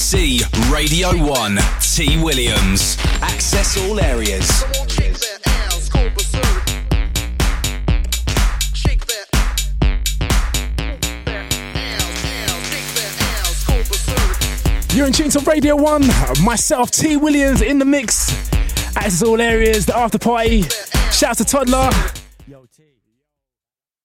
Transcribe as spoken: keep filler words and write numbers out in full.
C Radio one, T Williams. Access all areas. You're in tune to Radio one. Myself, T Williams, in the mix. Access all areas, the after party. Shout out to Toddler. Yo, T.